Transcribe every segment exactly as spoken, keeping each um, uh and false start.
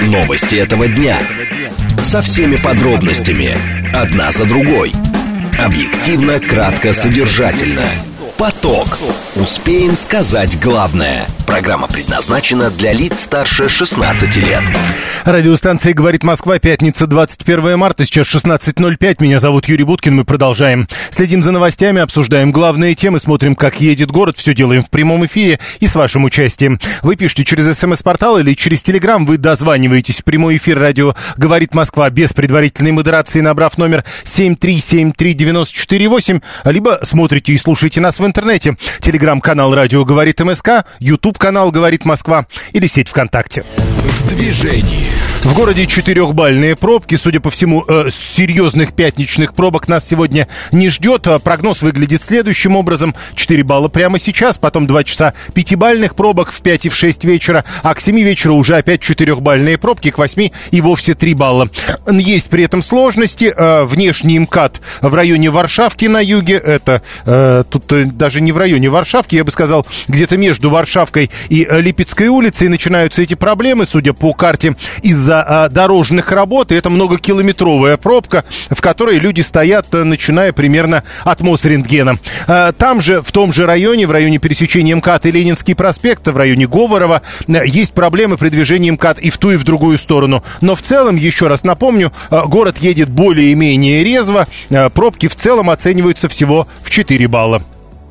Новости этого дня. Со всеми подробностями. Одна за другой. Объективно, кратко, содержательно. Поток. Успеем сказать главное. Программа предназначена для лиц старше шестнадцати лет. Радиостанция «Говорит Москва», пятница, двадцать первое марта, сейчас шестнадцать ноль пять. Меня зовут Юрий Буткин, мы продолжаем. Следим за новостями, обсуждаем главные темы, смотрим, как едет город. Все делаем в прямом эфире и с вашим участием. Вы пишите через СМС-портал или через Телеграм. Вы дозваниваетесь в прямой эфир радио «Говорит Москва» без предварительной модерации, набрав номер семь три семь три девять четыре восемь. Либо смотрите и слушайте нас в интернете. Телеграм-канал «Радио Говорит МСК», Ютуб-канал «Говорит Москва» или сеть ВКонтакте. В движении. В городе четырехбальные пробки. Судя по всему, э, серьезных пятничных пробок нас сегодня не ждет. Прогноз выглядит следующим образом. четыре балла прямо сейчас, потом два часа пятибальных пробок в пять и в шесть вечера, а к семи вечера уже опять четырехбальные пробки, к восьми и вовсе три балла. Есть при этом сложности. Э, внешний МКАД в районе Варшавки на юге. Это э, тут э, даже не в районе Варшавки, я бы сказал, где-то между Варшавкой и э, Липецкой улицей начинаются эти проблемы, судя по карте, из-за а, дорожных работ. И это многокилометровая пробка, в которой люди стоят, начиная примерно от Мосрентгена. А, там же, в том же районе, в районе пересечения МКАД и Ленинский проспект, в районе Говорова, есть проблемы при движении МКАД и в ту, и в другую сторону. Но в целом, еще раз напомню, город едет более-менее резво. Пробки в целом оцениваются всего в четыре балла.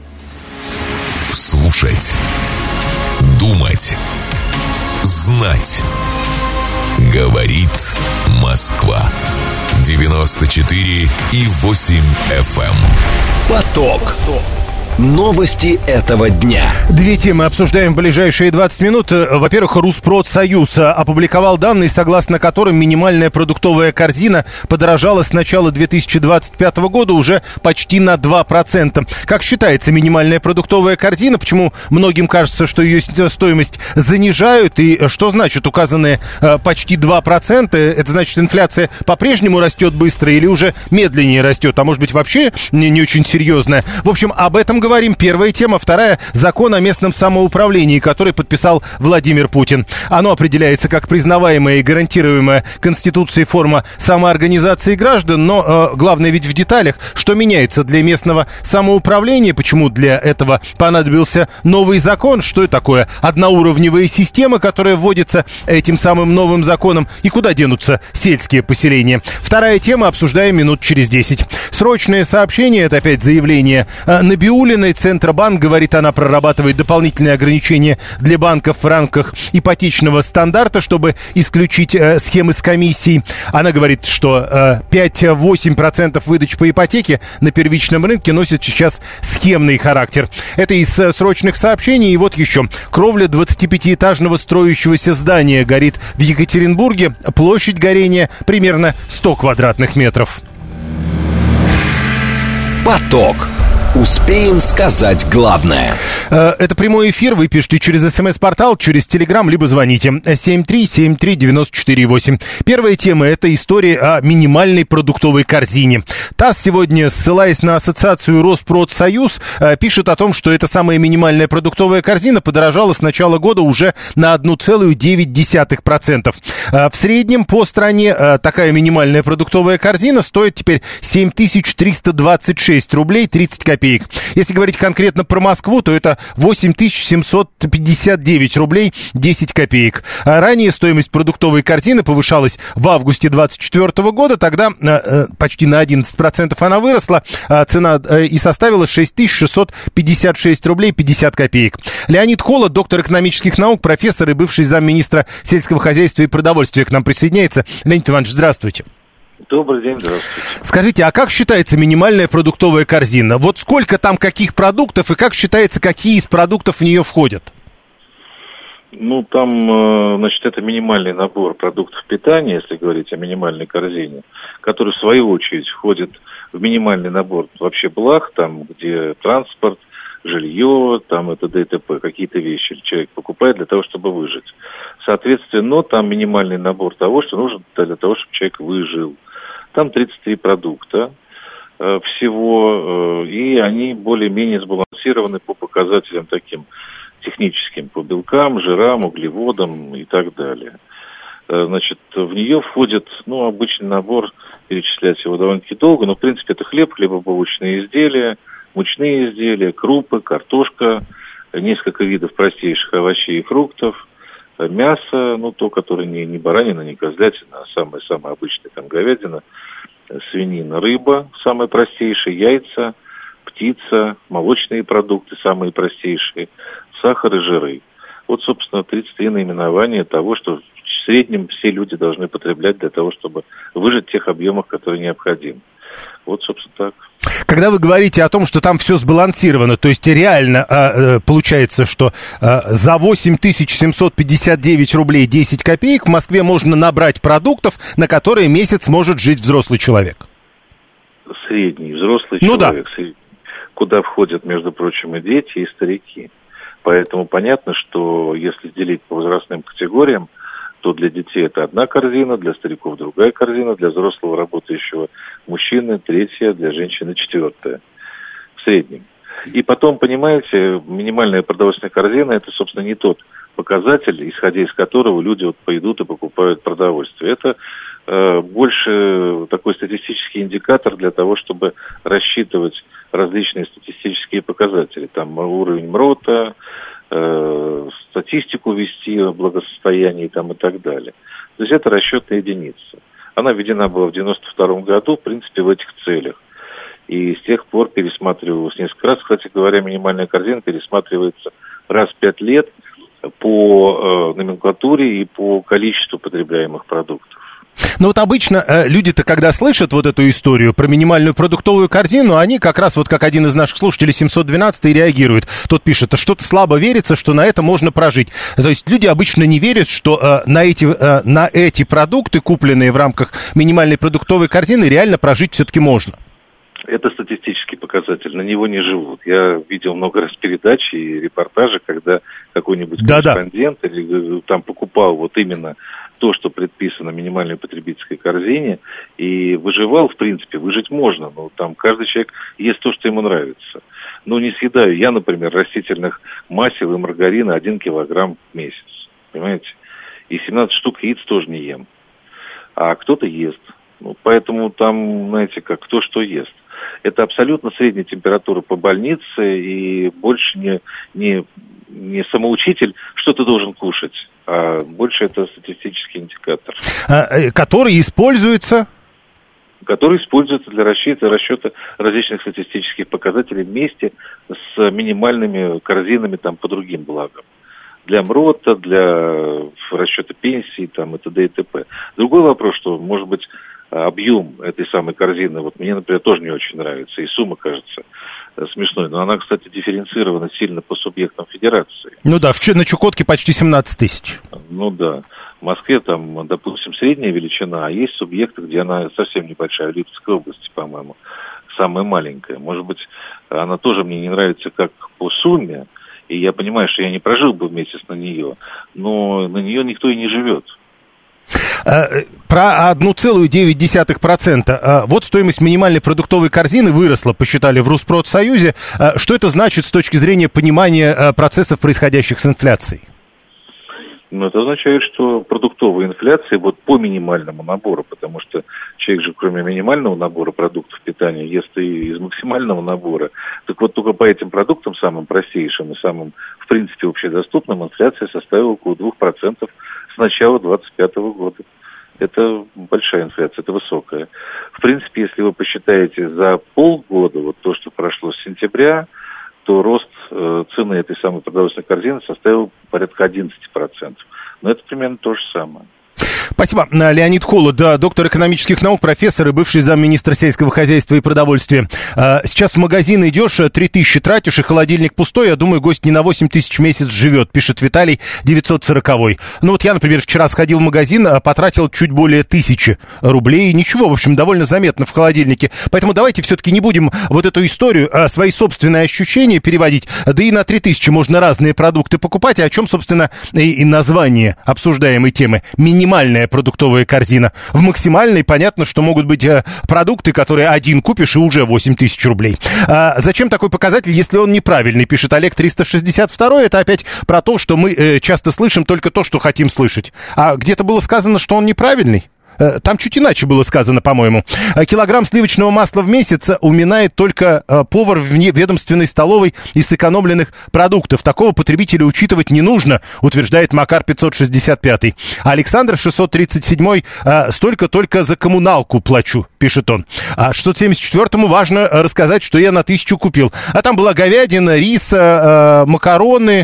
Слушать, думать, знать. Говорит Москва. девяносто четыре и восемь эф эм. Поток. Новости этого дня. Две темы обсуждаем в ближайшие двадцать минут. Во-первых, Rusprod-Союз опубликовал данные, согласно которым минимальная продуктовая корзина подорожала с начала две тысячи двадцать пятого года уже почти на два процента. Как считается минимальная продуктовая корзина? Почему многим кажется, что ее стоимость занижают? И что значит указанные почти два процента? Это значит, инфляция по-прежнему растет быстро или уже медленнее растет? А может быть, вообще не, не очень серьезная? В общем, об этом говорим. Говорим. Первая тема. Вторая. Закон о местном самоуправлении, который подписал Владимир Путин. Оно определяется как признаваемая и гарантируемая Конституцией форма самоорганизации граждан, но э, главное ведь в деталях, что меняется для местного самоуправления, почему для этого понадобился новый закон, что это такое одноуровневая система, которая вводится этим самым новым законом, и куда денутся сельские поселения. Вторая тема. Обсуждаем минут через десять. Срочное сообщение, это опять заявление э, Набиуллиной. Центробанк, говорит, она прорабатывает дополнительные ограничения для банков в рамках ипотечного стандарта, чтобы исключить э, схемы с комиссией. Она говорит, что э, пять-восемь процентов выдач по ипотеке на первичном рынке носит сейчас схемный характер. Это из э, срочных сообщений. И вот еще. Кровля двадцатипятиэтажного строящегося здания горит в Екатеринбурге. Площадь горения примерно сто квадратных метров. Поток. Успеем сказать главное. Это прямой эфир. Вы пишите через СМС-портал, через Телеграм, либо звоните семь три семь три девять четыре восемь. Первая тема – это история о минимальной продуктовой корзине. ТАСС сегодня, ссылаясь на ассоциацию Rusprod-Союз, пишет о том, что эта самая минимальная продуктовая корзина подорожала с начала года уже на одна целая девять десятых процента. В среднем по стране такая минимальная продуктовая корзина стоит теперь семь тысяч триста двадцать шесть рублей тридцать копеек. Если говорить конкретно про Москву, то это восемь тысяч семьсот пятьдесят девять рублей десять копеек. А ранее стоимость продуктовой корзины повышалась в августе двадцать четвёртого года. Тогда э, почти на одиннадцать процентов она выросла. А цена э, и составила шесть тысяч шестьсот пятьдесят шесть рублей пятьдесят копеек. Леонид Холод, доктор экономических наук, профессор и бывший замминистра сельского хозяйства и продовольствия, к нам присоединяется. Леонид Иванович, здравствуйте. Добрый день, здравствуйте. Скажите, а как считается минимальная продуктовая корзина? Вот сколько там каких продуктов и как считается, какие из продуктов в нее входят? Ну, там, значит, это минимальный набор продуктов питания, если говорить о минимальной корзине, который, в свою очередь, входит в минимальный набор вообще благ, там, где транспорт, жилье, там, это д и т п, какие-то вещи человек покупает для того, чтобы выжить. Соответственно, но там минимальный набор того, что нужно для того, чтобы человек выжил. Там тридцать три продукта э, всего, э, и они более-менее сбалансированы по показателям таким техническим, по белкам, жирам, углеводам и так далее. Значит, в нее входит, ну, обычный набор, перечислять его довольно-таки долго, но, в принципе, это хлеб, хлебобулочные изделия, мучные изделия, крупы, картошка, несколько видов простейших овощей и фруктов, мясо, ну, то, которое не, не баранина, не козлятина, а самое-самое обычное, там, говядина, свинина, рыба, самые простейшие, яйца, птица, молочные продукты, самые простейшие, сахар и жиры. Вот, собственно, тридцать три наименования того, что в среднем все люди должны потреблять для того, чтобы выжить в тех объемах, которые необходимы. Вот, собственно, так. Когда вы говорите о том, что там все сбалансировано, то есть реально э, получается, что э, за восемь тысяч семьсот пятьдесят девять рублей десять копеек в Москве можно набрать продуктов, на которые месяц может жить взрослый человек? Средний взрослый ну человек, да. средний, куда входят, между прочим, и дети, и старики. Поэтому понятно, что если делить по возрастным категориям, то для детей это одна корзина, для стариков другая корзина, для взрослого работающего мужчины третья, для женщины четвертая в среднем. И потом, понимаете, минимальная продовольственная корзина – это, собственно, не тот показатель, исходя из которого люди вот пойдут и покупают продовольствие. Это э, больше такой статистический индикатор для того, чтобы рассчитывать различные статистические показатели. Там уровень МРОТа, э, статистику вести о благосостоянии там, и так далее. То есть это расчетная единица. Она введена была в девяносто втором году, в принципе, в этих целях. И с тех пор пересматривалась несколько раз. Кстати говоря, минимальная корзина пересматривается раз в пять лет по э, номенклатуре и по количеству потребляемых продуктов. Ну вот обычно э, люди-то, когда слышат вот эту историю про минимальную продуктовую корзину, они как раз вот как один из наших слушателей семьсот двенадцать и реагирует. Тот пишет, что-то слабо верится, что на это можно прожить. То есть люди обычно не верят, что э, на, эти, э, на эти продукты, купленные в рамках минимальной продуктовой корзины, реально прожить все-таки можно. Это статистический показатель, на него не живут. Я видел много раз передачи и репортажи, когда какой-нибудь корреспондент или там покупал вот именно то, что предписано минимальной потребительской корзине, и выживал, в принципе, выжить можно, но там каждый человек ест то, что ему нравится. Но не съедаю я, например, растительных масел и маргарина один килограмм в месяц, понимаете? И семнадцать штук яиц тоже не ем. А кто-то ест. Ну, поэтому там, знаете, как кто что ест. Это абсолютно средняя температура по больнице, и больше не, не, не самоучитель, что ты должен кушать, а больше это статистический индикатор. А, который используется? Который используется для расчета, расчета различных статистических показателей вместе с минимальными корзинами там, по другим благам. Для МРОТа, для расчета пенсии там, и т.д. и т.п. Другой вопрос, что, может быть, объем этой самой корзины, вот мне, например, тоже не очень нравится, и сумма кажется смешной, но она, кстати, дифференцирована сильно по субъектам федерации. Ну да, в, на Чукотке почти семнадцать тысяч. Ну да, в Москве там, допустим, средняя величина, а есть субъекты, где она совсем небольшая, в Липецкой области, по-моему, самая маленькая. Может быть, она тоже мне не нравится как по сумме, и я понимаю, что я не прожил бы месяц на нее, но на нее никто и не живет. Про одна целая девять десятых процента. Вот стоимость минимальной продуктовой корзины выросла, посчитали в Rusprotсоюзе. Что это значит с точки зрения понимания процессов, происходящих с инфляцией? Ну, это означает, что продуктовая инфляция вот по минимальному набору, потому что человек же кроме минимального набора продуктов питания ест и из максимального набора. Так вот только по этим продуктам, самым простейшим и самым, в принципе, общедоступным, инфляция составила около двух процентов с начала двадцать пятого года. Это большая инфляция, это высокая. В принципе, если вы посчитаете за полгода, вот то, что прошло с сентября, то рост э, цены этой самой продовольственной корзины составил порядка одиннадцать процентов. Но это примерно то же самое. Спасибо. Леонид Холод, доктор экономических наук, профессор и бывший замминистра сельского хозяйства и продовольствия. Сейчас в магазин идешь, три тысячи тратишь, и холодильник пустой. Я думаю, гость не на восемь тысяч в месяц живет, пишет Виталий, девятьсот сороковой. Ну вот я, например, вчера сходил в магазин, потратил чуть более тысячи рублей. Ничего, в общем, довольно заметно в холодильнике. Поэтому давайте все-таки не будем вот эту историю, а свои собственные ощущения переводить. Да и на три тысячи можно разные продукты покупать. О чем, собственно, и название обсуждаемой темы. Минимальная продуктовая корзина. В максимальной понятно, что могут быть э, продукты, которые один купишь и уже восемь тысяч рублей. А зачем такой показатель, если он неправильный, пишет Олег триста шестьдесят два. Это опять про то, что мы э, часто слышим только то, что хотим слышать. А где-то было сказано, что он неправильный? Там чуть иначе было сказано, по-моему. Килограмм сливочного масла в месяц уминает только повар в ведомственной столовой из сэкономленных продуктов. Такого потребителя учитывать не нужно, утверждает Макар пятьсот шестьдесят пять. Александр шестьсот тридцать семь. Столько только за коммуналку плачу, пишет он. А шестьсот семьдесят четвёртому важно рассказать, что я на тысячу купил. А там была говядина, рис, макароны,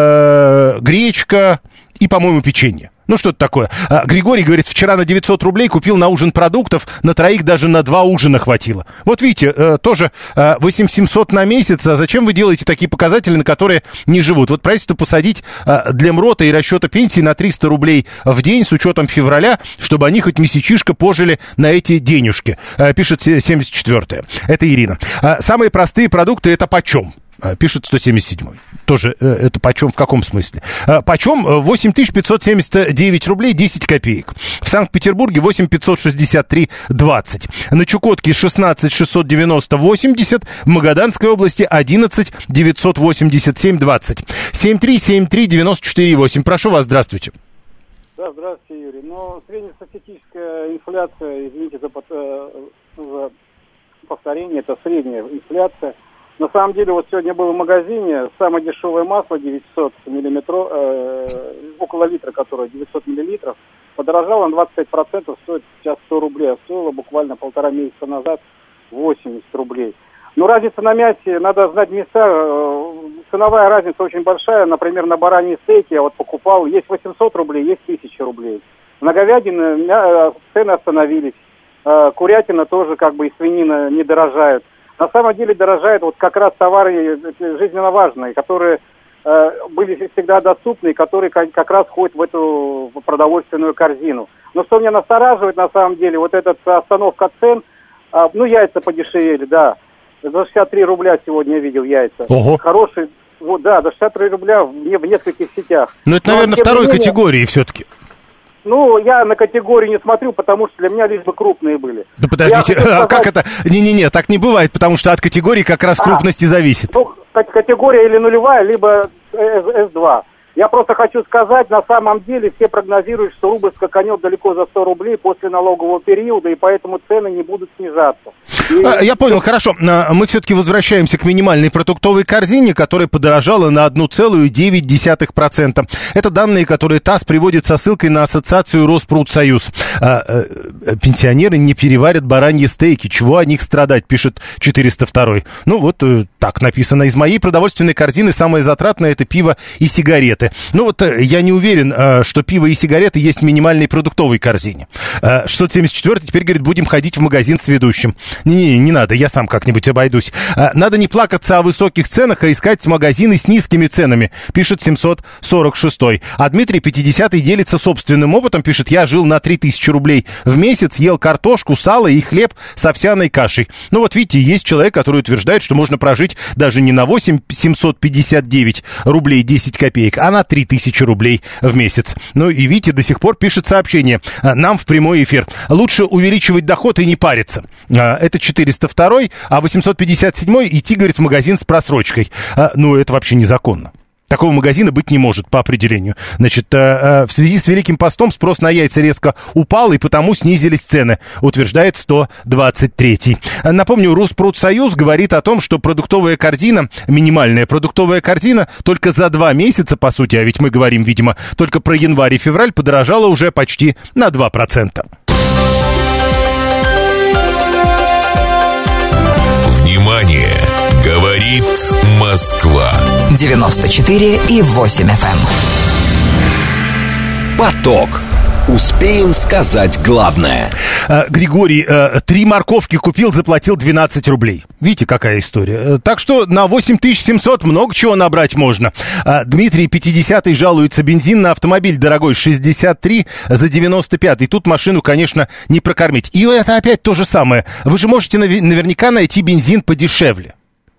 гречка и, по-моему, печенье. Ну, что-то такое. А, Григорий говорит, вчера на девятьсот рублей купил на ужин продуктов, на троих даже на два ужина хватило. Вот видите, э, тоже э, восемь тысяч семьсот на месяц. А зачем вы делаете такие показатели, на которые не живут? Вот правительство посадить э, для МРОТа и расчета пенсии на триста рублей в день с учетом февраля, чтобы они хоть месячишко пожили на эти денежки, э, пишет семьдесят четвёртая. Это Ирина. А, самые простые продукты это почем? Пишет сто семьдесят седьмой. Тоже э, это почем, в каком смысле? Э, почем восемь тысяч пятьсот семьдесят девять рублей десять копеек. В Санкт-Петербурге восемь тысяч пятьсот шестьдесят три двадцать. На Чукотке шестнадцать тысяч шестьсот девяносто восемьдесят. В Магаданской области одиннадцать тысяч девятьсот восемьдесят семь двадцать. семь три семь три девять четыре восемь. Прошу вас, здравствуйте. Да, здравствуйте, Юрий. Ну, среднестатистическая инфляция, извините за, э, за повторение, это средняя инфляция. На самом деле, вот сегодня был в магазине, самое дешевое масло девятьсот миллилитров, э, около литра, которое девятьсот миллилитров, подорожало на двадцать пять процентов, стоит сейчас сто рублей, а стоило буквально полтора месяца назад восемьдесят рублей. Но разница на мясе, надо знать места, э, ценовая разница очень большая, например, на бараньи стейки я вот покупал, есть восемьсот рублей, есть тысяча рублей. На говядину мя- цены остановились, э, курятина тоже как бы и свинина не дорожают. На самом деле дорожают вот как раз товары жизненно важные, которые э, были всегда доступны, и которые как, как раз входят в эту продовольственную корзину. Но что меня настораживает на самом деле, вот эта остановка цен, э, ну яйца подешевели, да, за шестьдесят три рубля сегодня я видел яйца. Ого. Хорошие, вот, да, за шестьдесят три рубля в, в нескольких сетях. Ну это, наверное, Но, второй менее, категории все-таки. Ну, я на категории не смотрю, потому что для меня лишь бы крупные были. Да подождите, а сказать... как это? Не-не-не, так не бывает, потому что от категории как раз а, крупности зависит. Ну, категория или нулевая, либо эс два. Я просто хочу сказать, на самом деле все прогнозируют, что рубль скаканет далеко за сто рублей после налогового периода, и поэтому цены не будут снижаться. И... Я понял, хорошо. Мы все-таки возвращаемся к минимальной продуктовой корзине, которая подорожала на одна целая девять десятых процента. Это данные, которые ТАСС приводит со ссылкой на ассоциацию Роспродсоюз. Пенсионеры не переварят бараньи стейки. Чего о них страдать, пишет четыреста второй. Ну вот так написано. Из моей продовольственной корзины самое затратное — это пиво и сигареты. Ну вот я не уверен, что пиво и сигареты есть в минимальной продуктовой корзине. шестьсот семьдесят четвёртый теперь говорит, будем ходить в магазин с ведущим. Не-не, не надо, я сам как-нибудь обойдусь. Надо не плакаться о высоких ценах, а искать магазины с низкими ценами, пишет семьсот сорок шестой. А Дмитрий пятидесятый делится собственным опытом, пишет, я жил на три тысячи рублей в месяц, ел картошку, сало и хлеб с овсяной кашей. Ну вот видите, есть человек, который утверждает, что можно прожить даже не на восемь тысяч семьсот пятьдесят девять рублей десять копеек, а на три тысячи рублей в месяц. Ну и Витя до сих пор пишет сообщение нам в прямой эфир. Лучше увеличивать доход и не париться. Это четыреста второй, а восемьсот пятьдесят седьмой идти, говорит, в магазин с просрочкой. Ну это вообще незаконно. Такого магазина быть не может по определению. Значит, в связи с Великим постом спрос на яйца резко упал, и потому снизились цены, утверждает сто двадцать третий. Напомню, Роспродсоюз говорит о том, что продуктовая корзина, минимальная продуктовая корзина, только за два месяца, по сути, а ведь мы говорим, видимо, только про январь и февраль, подорожала уже почти на два процента. Внимание! Говорит Москва. девяносто четыре и восемь эф эм. Поток. Успеем сказать главное. Григорий, три морковки купил, заплатил двенадцать рублей. Видите, какая история. Так что на восемь тысяч семьсот много чего набрать можно. Дмитрий пятидесятый жалуется, бензин на автомобиль дорогой, шестьдесят три за девяносто пять. И тут машину, конечно, не прокормить. И это опять то же самое. Вы же можете наверняка найти бензин подешевле.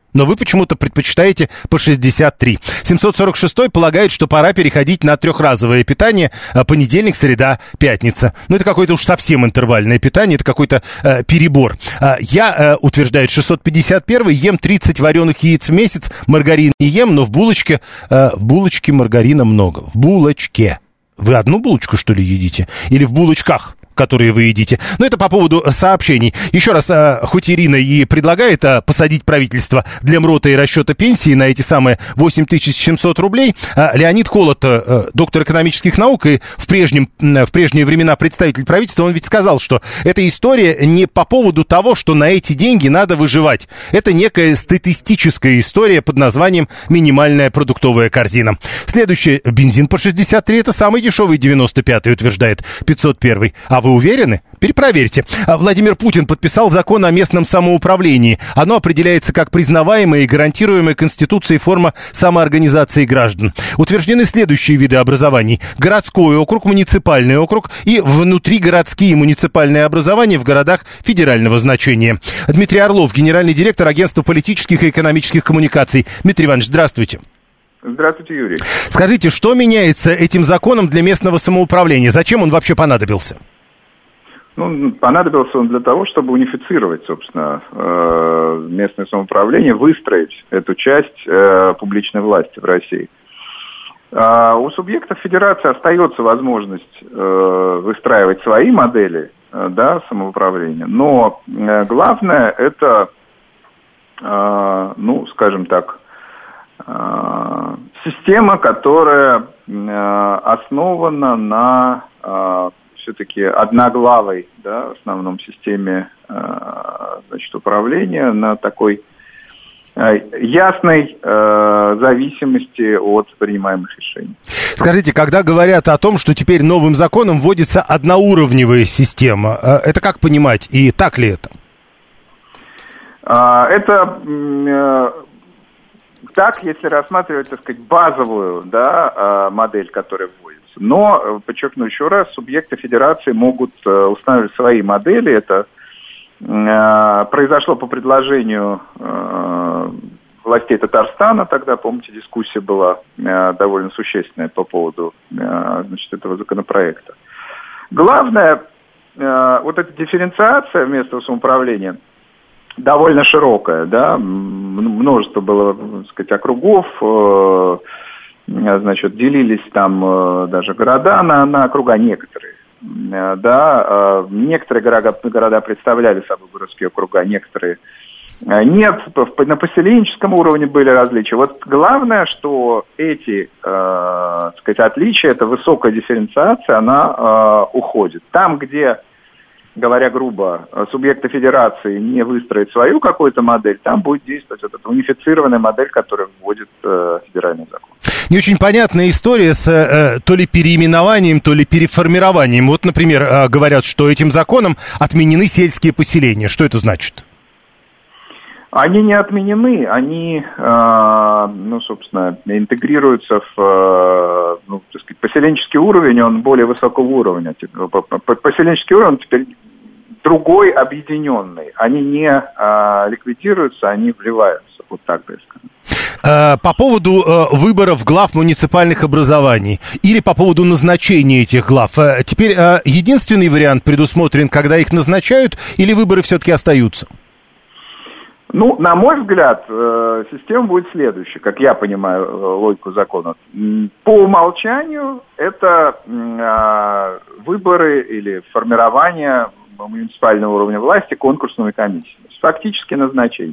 Но вы почему-то предпочитаете по шестьдесят три. семьсот сорок шестой полагает, что пора переходить на трехразовое питание. Понедельник, среда, пятница. Ну, это какое-то уж совсем интервальное питание, это какой-то э, перебор. А, я, э, утверждает шестьсот пятьдесят первый, ем тридцать вареных яиц в месяц, маргарин не ем, но в булочке, э, в булочке маргарина много. В булочке. Вы одну булочку, что ли, едите? Или в булочках, которые вы едите? Но это по поводу сообщений. Еще раз, хоть Ирина и предлагает посадить правительство для МРОТа и расчета пенсии на эти самые восемь тысяч семьсот рублей, Леонид Холод, доктор экономических наук и в, прежнем, в прежние времена представитель правительства, он ведь сказал, что эта история не по поводу того, что на эти деньги надо выживать. Это некая статистическая история под названием «минимальная продуктовая корзина». Следующий, бензин по шестьдесят три, это самый дешевый девяносто пятый, утверждает пятьсот первый. А вы Вы уверены? Перепроверьте. Владимир Путин подписал закон о местном самоуправлении. Оно определяется как признаваемая и гарантируемая Конституцией форма самоорганизации граждан. Утверждены следующие виды образований. Городской округ, муниципальный округ и внутригородские муниципальные образования в городах федерального значения. Дмитрий Орлов, генеральный директор Агентства политических и экономических коммуникаций. Дмитрий Иванович, здравствуйте. Здравствуйте, Юрий. Скажите, что меняется этим законом для местного самоуправления? Зачем он вообще понадобился? Ну, понадобился он для того, чтобы унифицировать, собственно, местное самоуправление, выстроить эту часть публичной власти в России. У субъектов федерации остается возможность выстраивать свои модели, да, самоуправления, но главное это, ну, скажем так, система, которая основана на все-таки одноглавой, да, в основном системе, значит, управления, на такой ясной зависимости от принимаемых решений. Скажите, когда говорят о том, что теперь новым законом вводится одноуровневая система, это как понимать и так ли это? Это так, если рассматривать, так сказать, базовую, да, модель, которая вводится. Но, подчеркну еще раз, субъекты федерации могут устанавливать свои модели. Это произошло по предложению властей Татарстана. Тогда, помните, дискуссия была довольно существенная по поводу, значит, этого законопроекта. Главное, вот эта дифференциация местного самоуправления довольно широкая, да, множество было, так сказать, округов, значит, делились там даже города на, на округа некоторые, да, некоторые города, города представляли собой городские округа, некоторые нет, на поселенческом уровне были различия. Вот главное, что эти, так сказать, отличия, эта высокая дифференциация, она уходит. Там, где, говоря грубо, субъекты федерации не выстроят свою какую-то модель, там будет действовать вот эта унифицированная модель, которая вводит э, федеральный закон. Не очень понятная история с э, то ли переименованием, то ли переформированием. Вот, например, э, говорят, что этим законом отменены сельские поселения. Что это значит? Они не отменены, они, э, ну, собственно, интегрируются в, э, ну, так сказать, поселенческий уровень, он более высокого уровня. Поселенческий уровень теперь другой, объединенный. Они не э, ликвидируются, они вливаются, вот так бы я сказал. По поводу э, выборов глав муниципальных образований или по поводу назначения этих глав, э, теперь э, единственный вариант предусмотрен, когда их назначают, или выборы все-таки остаются? Ну, на мой взгляд, э, система будет следующая, как я понимаю э, логику закона. По умолчанию это э, выборы или формирование муниципального уровня власти конкурсными комиссиями. Фактически назначение.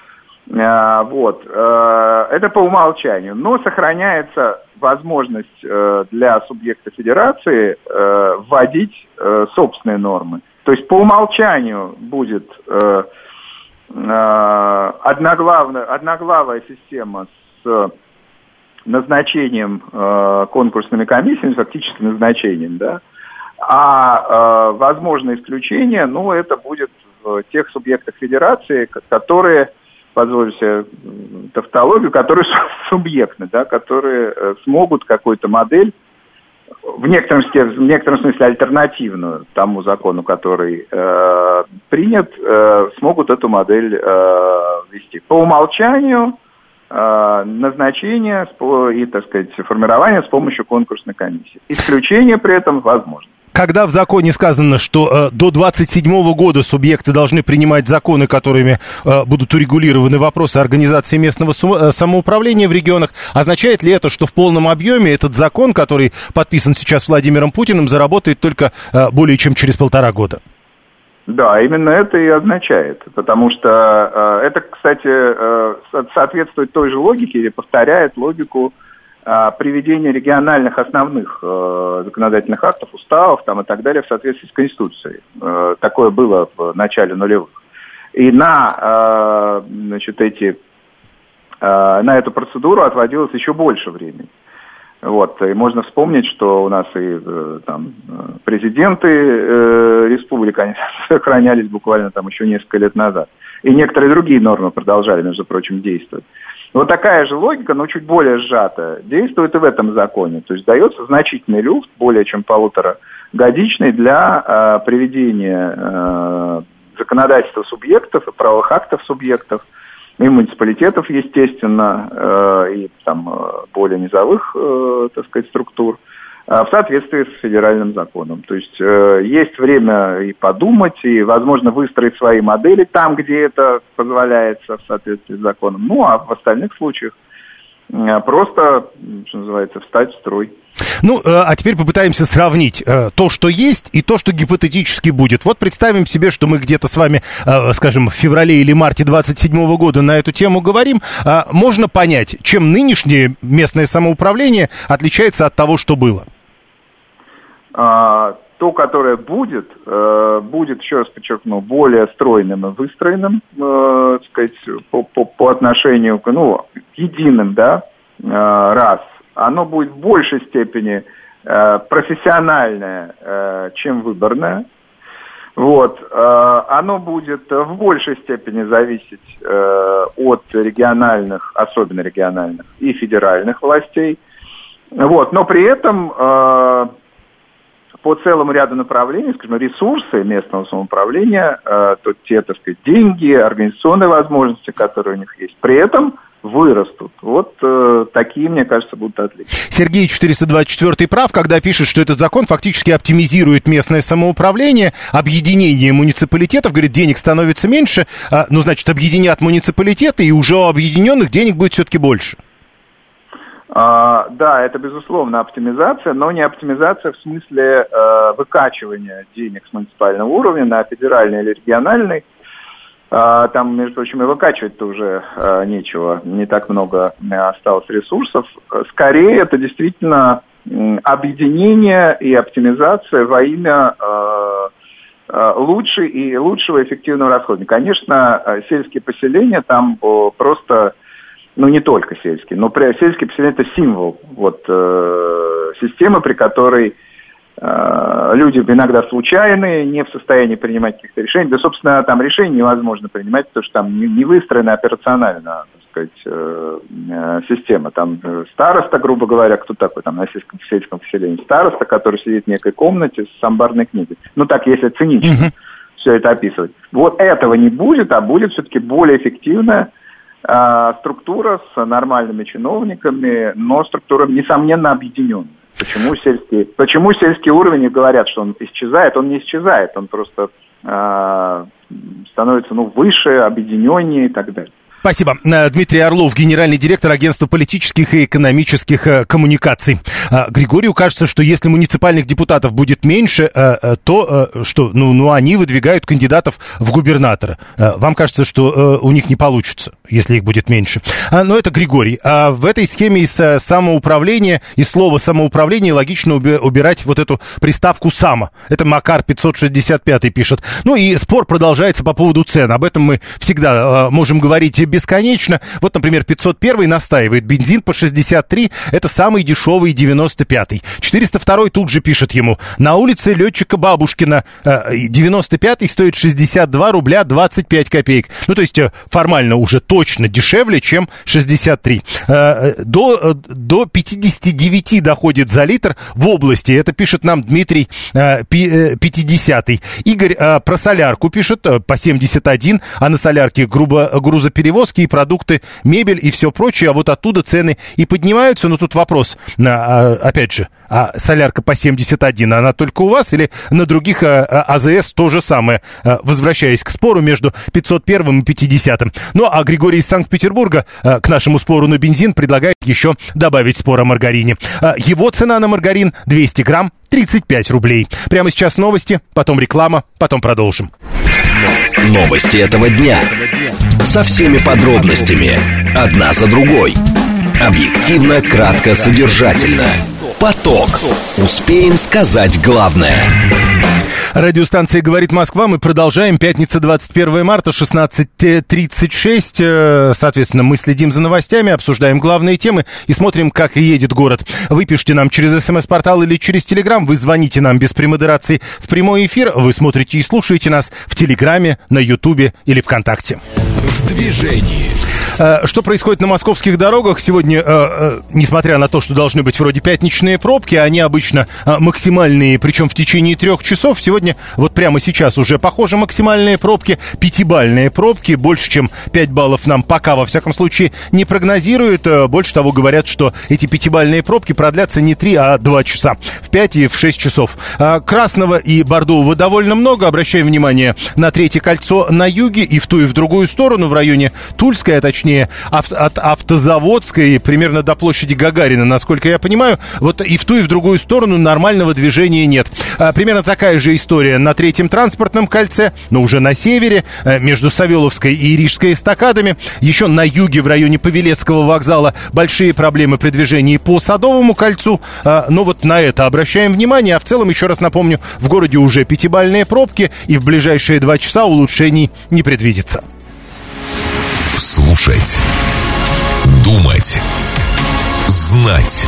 Э, вот. Э, это по умолчанию. Но сохраняется возможность э, для субъекта федерации э, вводить э, собственные нормы. То есть по умолчанию будет... Э, Одноглавная, одноглавая система с назначением э, конкурсными комиссиями, фактически назначением, да, а э, возможно исключение, ну, это будет в тех субъектах федерации, которые, позволю себе тавтологию, которые субъектны, да, которые смогут какую-то модель в некотором, в некотором смысле альтернативную тому закону, который э, принят, э, смогут эту модель э, ввести. По умолчанию э, назначение и, так сказать, формирование с помощью конкурсной комиссии. Исключение при этом возможно. Когда в законе сказано, что э, до двадцать седьмого года субъекты должны принимать законы, которыми э, будут урегулированы вопросы организации местного су- э, самоуправления в регионах, означает ли это, что в полном объеме этот закон, который подписан сейчас Владимиром Путиным, заработает только э, более чем через полтора года? Да, именно это и означает, потому что э, это, кстати, э, соответствует той же логике или повторяет логику приведение региональных основных э, законодательных актов, уставов там, и так далее в соответствии с Конституцией. Э, такое было в начале нулевых. И на, э, значит, эти, э, на эту процедуру отводилось еще больше времени. Вот. И можно вспомнить, что у нас и э, там, президенты э, республик, они сохранялись буквально там еще несколько лет назад. И некоторые другие нормы продолжали, между прочим, действовать. Вот такая же логика, но чуть более сжатая, действует и в этом законе. То есть дается значительный люфт, более чем полуторагодичный, для э, приведения э, законодательства субъектов и правовых актов субъектов, и муниципалитетов, естественно, э, и там э, более низовых, э, так сказать, структур, э, в соответствии с федеральным законом. То есть э, есть время и подумать, и, возможно, выстроить свои модели там, где это позволяется в соответствии с законом. Ну, а в остальных случаях э, просто, что называется, встать в строй. Ну, а теперь попытаемся сравнить то, что есть, и то, что гипотетически будет. Вот представим себе, что мы где-то с вами, скажем, в феврале или марте двадцать седьмого года на эту тему говорим. Можно понять, чем нынешнее местное самоуправление отличается от того, что было? А, то, которое будет, будет, еще раз подчеркну, более стройным и выстроенным, так сказать, по, по, по отношению к, ну, единым, да, раз. Оно будет в большей степени э, профессиональное, э, чем выборное. Вот. Э, оно будет в большей степени зависеть э, от региональных, особенно региональных и федеральных властей. Вот. Но при этом э, по целому ряду направлений, скажем, ресурсы местного самоуправления, э, то те, так сказать, деньги, организационные возможности, которые у них есть, при этом вырастут. Вот э, такие, мне кажется, будут отличия. Сергей четыреста двадцать четыре прав, когда пишет, что этот закон фактически оптимизирует местное самоуправление, объединение муниципалитетов, говорит, денег становится меньше, а, ну, значит, объединят муниципалитеты, и уже у объединенных денег будет все-таки больше. А, да, это, безусловно, оптимизация, но не оптимизация в смысле э, выкачивания денег с муниципального уровня на федеральный или региональный. Там, между прочим, и выкачивать-то уже э, нечего, не так много осталось ресурсов. Скорее, это действительно э, объединение и оптимизация во имя э, э, лучшей и лучшего эффективного расхода. Конечно, сельские поселения там э, просто, ну не только сельские, но при, сельские поселения это символ вот, э, системы, при которой люди иногда случайные, не в состоянии принимать каких-то решений. Да, собственно, там решений невозможно принимать, потому что там не выстроена операционально, так сказать, система. Там староста, грубо говоря, кто такой там на сельском, сельском поселении? Староста, который сидит в некой комнате с амбарной книгой. Ну, так, если цинично uh-huh. все это описывать. Вот этого не будет, а будет все-таки более эффективная э, структура с нормальными чиновниками, но структура, несомненно, объединенная. Почему сельский, почему сельский уровень, говорят, что он исчезает? Он не исчезает, он просто э, становится ну, выше, объединеннее и так далее. Спасибо. Дмитрий Орлов, генеральный директор агентства политических и экономических коммуникаций. Григорию кажется, что если муниципальных депутатов будет меньше, то что, ну, ну, они выдвигают кандидатов в губернатора. Вам кажется, что у них не получится, если их будет меньше. Но это Григорий. А в этой схеме из самоуправления, из слова самоуправление логично убирать вот эту приставку «само». Это Макар пятьсот шестьдесят пять пишет. Ну и спор продолжается по поводу цен. Об этом мы всегда можем говорить бесконечно. Вот, например, пятьсот один настаивает, бензин по шестьдесят три, это самый дешевый девяносто пятый. четыреста два тут же пишет ему, на улице летчика Бабушкина девяносто пятый стоит шестьдесят два рубля двадцать пять копеек. Ну, то есть формально уже точно дешевле, чем шестьдесят три. До, до пятьдесят девять доходит за литр в области. Это пишет нам Дмитрий пятидесятый. Игорь про солярку пишет по семьдесят один, а на солярке грубо, грузоперевозки и продукты, мебель и все прочее, а вот оттуда цены и поднимаются. Но тут вопрос, опять же, а солярка по семьдесят один, она только у вас или на других АЗС то же самое? Возвращаясь к спору между пятьсот один и пятидесятым. Ну, а Григорий из Санкт-Петербурга к нашему спору на бензин предлагает еще добавить спор о маргарине. Его цена на маргарин двести грамм тридцать пять рублей. Прямо сейчас новости, потом реклама, потом продолжим. Новости этого дня. Со всеми подробностями. Одна за другой. Объективно, кратко, содержательно. Поток. Успеем сказать главное. Радиостанция «Говорит Москва». Мы продолжаем. Пятница, двадцать первое марта, шестнадцать тридцать шесть. Соответственно, мы следим за новостями, обсуждаем главные темы и смотрим, как едет город. Вы пишите нам через СМС-портал или через Телеграм. Вы звоните нам без премодерации в прямой эфир. Вы смотрите и слушаете нас в Телеграме, на Ютубе или ВКонтакте. В движении. Что происходит на московских дорогах? Сегодня, несмотря на то, что должны быть вроде пятничные пробки, они обычно максимальные, причем в течение трех часов. Сегодня, вот прямо сейчас уже, похоже, максимальные пробки, пятибалльные пробки. Больше, чем пять баллов нам пока, во всяком случае, не прогнозируют. Больше того, говорят, что эти пятибалльные пробки продлятся не три, а два часа. В пять и в шесть часов. Красного и бордового довольно много. Обращаем внимание на Третье кольцо на юге и в ту, и в другую сторону, в районе Тульской, а точнее от Автозаводской, примерно до площади Гагарина, насколько я понимаю. Вот и в ту, и в другую сторону нормального движения нет. А, примерно такая же история на Третьем транспортном кольце, но уже на севере, между Савеловской и Рижской эстакадами. Еще на юге, в районе Павелецкого вокзала, большие проблемы при движении по Садовому кольцу. А, но вот на это обращаем внимание. А в целом, еще раз напомню, в городе уже пятибалльные пробки, и в ближайшие два часа улучшений не предвидится. Слушать, думать, знать.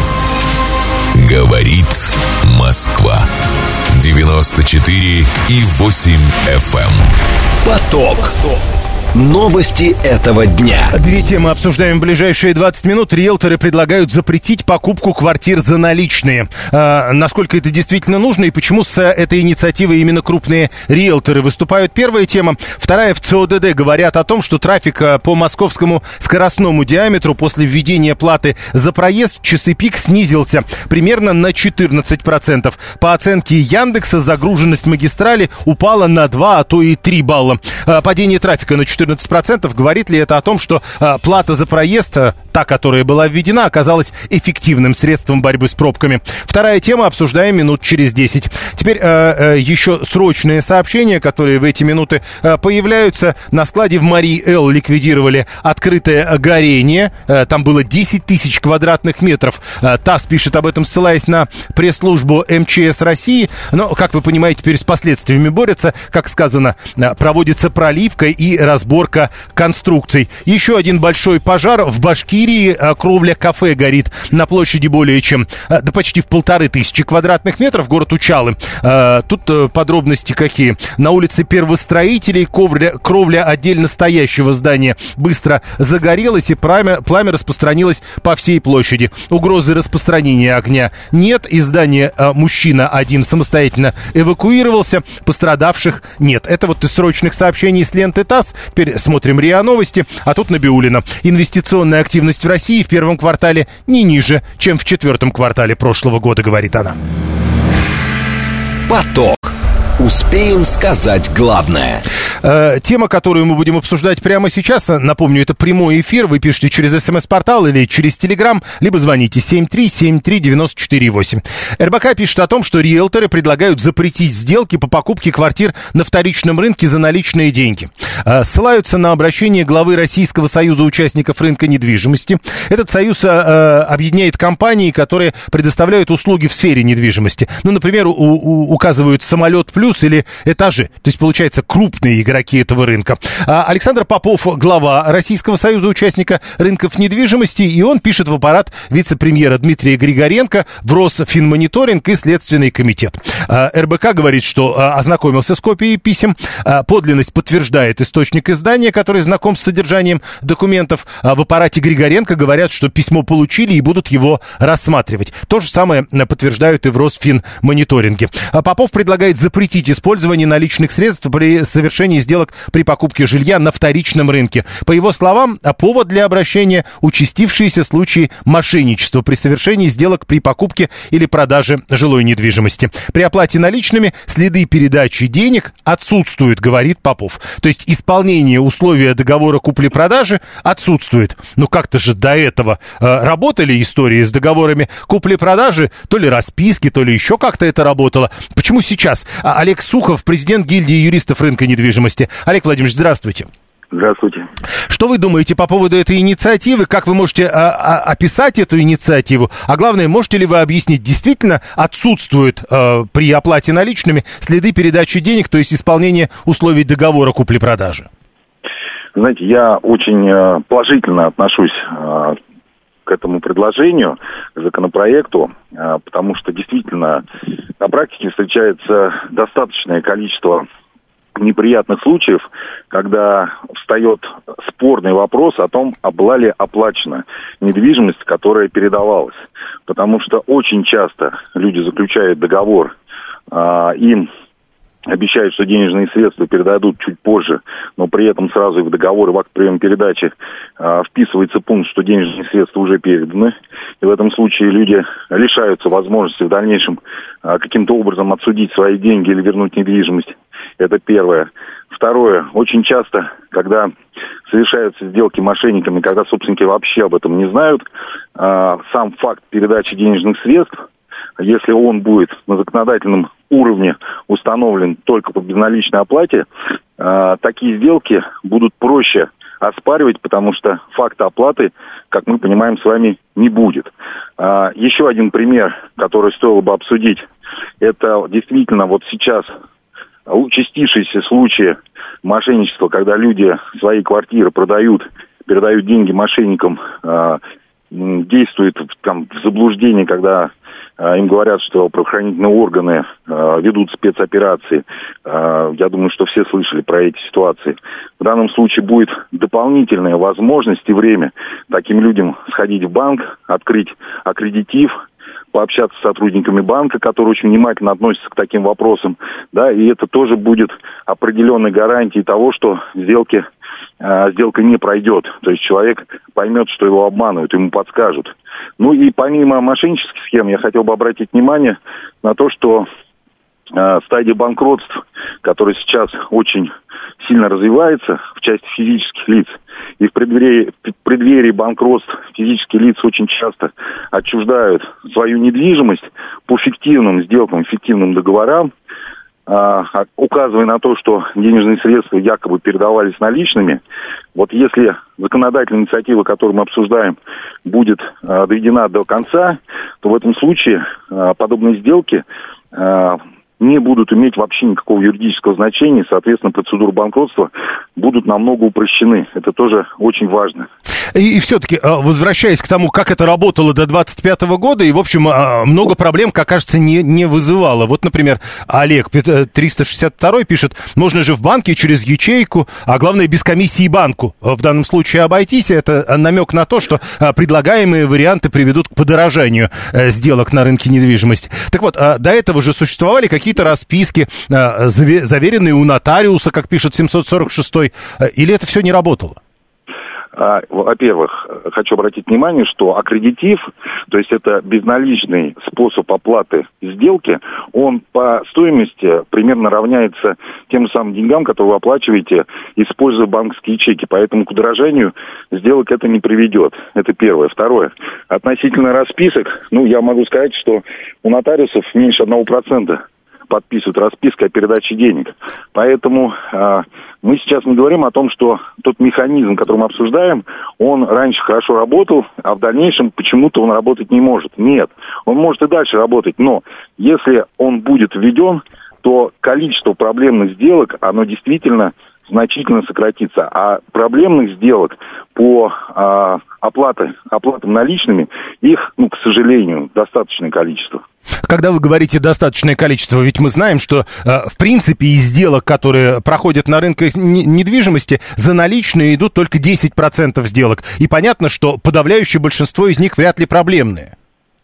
Говорит Москва. девяносто четыре и восемь эф эм. Поток. Новости этого дня. Две темы обсуждаем в ближайшие двадцать минут. Риэлторы предлагают запретить покупку квартир за наличные. А, насколько это действительно нужно и почему с этой инициативой именно крупные риэлторы выступают? Первая тема. Вторая. В ЦОДД говорят о том, что трафик по московскому скоростному диаметру после введения платы за проезд в часы пик снизился примерно на четырнадцать процентов. По оценке Яндекса, загруженность магистрали упала на два, а то и три балла. А, падение трафика на четырнадцать процентов. Говорит ли это о том, что а, плата за проезд, а, та, которая была введена, оказалась эффективным средством борьбы с пробками? Вторая тема, обсуждаем минут через десять. Теперь а, а, еще срочные сообщения, которые в эти минуты а, появляются. На складе в Марий-Эл ликвидировали открытое горение. А, там было десять тысяч квадратных метров. А, ТАСС пишет об этом, ссылаясь на пресс-службу эм че эс России. Но, как вы понимаете, теперь с последствиями борются. Как сказано, а, проводится проливка и разбор Сборка конструкций. Еще один большой пожар в Башкирии. Кровля кафе горит на площади более чем, да почти в полторы тысячи квадратных метров. Город Учалы. Тут подробности какие. На улице Первостроителей кровля, кровля отдельно стоящего здания быстро загорелась, и пламя, пламя распространилось по всей площади. Угрозы распространения огня нет. Из здания мужчина один самостоятельно эвакуировался. Пострадавших нет. Это вот из срочных сообщений с ленты ТАСС. Теперь смотрим РИА Новости, а тут Набиуллина. Инвестиционная активность в России в первом квартале не ниже, чем в четвертом квартале прошлого года, говорит она. Поток. Успеем сказать главное. Э, тема, которую мы будем обсуждать прямо сейчас, напомню, это прямой эфир. Вы пишите через СМС-портал или через Телеграм, либо звоните семь три семь три девять четыре восемь. эр бэ ка пишет о том, что риэлторы предлагают запретить сделки по покупке квартир на вторичном рынке за наличные деньги. Э, ссылаются на обращение главы Российского союза участников рынка недвижимости. Этот союз э, объединяет компании, которые предоставляют услуги в сфере недвижимости. Ну, например, у, у, указывают «Самолет Плюс», плюс или этажи. То есть, получается, крупные игроки этого рынка. А Александр Попов, глава Российского союза участника рынков недвижимости, и он пишет в аппарат вице-премьера Дмитрия Григоренко в Росфинмониторинг и Следственный комитет. А, эр бэ ка говорит, что а, ознакомился с копией писем. А, подлинность подтверждает источник издания, который знаком с содержанием документов. А в аппарате Григоренко говорят, что письмо получили и будут его рассматривать. То же самое подтверждают и в Росфинмониторинге. А Попов предлагает запретить использование наличных средств при совершении сделок при покупке жилья на вторичном рынке. По его словам, повод для обращения – участившиеся случаи мошенничества при совершении сделок при покупке или продаже жилой недвижимости. При оплате наличными следы передачи денег отсутствуют, говорит Попов. То есть исполнение условия договора купли-продажи отсутствует. Но как-то же до этого э, работали истории с договорами купли-продажи, то ли расписки, то ли еще как-то это работало. Почему сейчас? А Олег Сухов, президент гильдии юристов рынка недвижимости. Олег Владимирович, здравствуйте. Здравствуйте. Что вы думаете по поводу этой инициативы? Как вы можете а, а, описать эту инициативу? А главное, можете ли вы объяснить, действительно отсутствуют а, при оплате наличными следы передачи денег, то есть исполнения условий договора купли-продажи? Знаете, я очень положительно отношусь к этому предложению, к законопроекту, потому что действительно на практике встречается достаточное количество неприятных случаев, когда встает спорный вопрос о том, а была ли оплачена недвижимость, которая передавалась. Потому что очень часто люди заключают договор, а, им обещают, что денежные средства передадут чуть позже, но при этом сразу и в договор, и в акт приема передачи а, вписывается пункт, что денежные средства уже переданы. И в этом случае люди лишаются возможности в дальнейшем а, каким-то образом отсудить свои деньги или вернуть недвижимость. Это первое. Второе. Очень часто, когда совершаются сделки мошенниками, когда собственники вообще об этом не знают, а, сам факт передачи денежных средств, если он будет на законодательном уровне установлен только по безналичной оплате, э, такие сделки будут проще оспаривать, потому что факта оплаты, как мы понимаем с вами, не будет. Э, еще один пример, который стоило бы обсудить, это действительно вот сейчас участившиеся случаи мошенничества, когда люди свои квартиры продают, передают деньги мошенникам, э, действуют там, в заблуждении, когда им говорят, что правоохранительные органы э, ведут спецоперации. Э, я думаю, что все слышали про эти ситуации. В данном случае будет дополнительная возможность и время таким людям сходить в банк, открыть аккредитив, пообщаться с сотрудниками банка, которые очень внимательно относятся к таким вопросам. Да, и это тоже будет определенной гарантией того, что сделки, э, сделка не пройдет. То есть человек поймет, что его обманывают, ему подскажут. Ну и помимо мошеннических схем, я хотел бы обратить внимание на то, что э, стадия банкротств, которая сейчас очень сильно развивается в части физических лиц, и в преддверии, в преддверии банкротств физические лица очень часто отчуждают свою недвижимость по фиктивным сделкам, фиктивным договорам, э, указывая на то, что денежные средства якобы передавались наличными. Вот если законодательная инициатива, которую мы обсуждаем, будет э, доведена до конца, то в этом случае э, подобные сделки э, не будут иметь вообще никакого юридического значения, соответственно, процедуры банкротства будут намного упрощены. Это тоже очень важно. И, и все-таки, возвращаясь к тому, как это работало до двадцать пятого года, и, в общем, много проблем, как кажется, не, не вызывало. Вот, например, Олег триста шестьдесят два пишет, можно же в банке через ячейку, а главное, без комиссии банку в данном случае обойтись. Это намек на то, что предлагаемые варианты приведут к подорожанию сделок на рынке недвижимости. Так вот, до этого же существовали какие-то расписки, заверенные у нотариуса, как пишет семьсот сорок шестой, или это все не работало? Во-первых, хочу обратить внимание, что аккредитив, то есть это безналичный способ оплаты сделки, он по стоимости примерно равняется тем самым деньгам, которые вы оплачиваете, используя банковские ячейки. Поэтому к удорожанию сделок это не приведет. Это первое. Второе. Относительно расписок, ну, я могу сказать, что у нотариусов меньше одного процента подписывают расписки о передаче денег. Поэтому э, мы сейчас не говорим о том, что тот механизм, который мы обсуждаем, он раньше хорошо работал, а в дальнейшем почему-то он работать не может. Нет, он может и дальше работать, но если он будет введен, то количество проблемных сделок, оно действительно значительно сократится. А проблемных сделок по а, оплате, оплатам наличными, их, ну, к сожалению, достаточное количество. Когда вы говорите достаточное количество, ведь мы знаем, что, э, в принципе, из сделок, которые проходят на рынке недвижимости, за наличные идут только десять процентов сделок. И понятно, что подавляющее большинство из них вряд ли проблемные.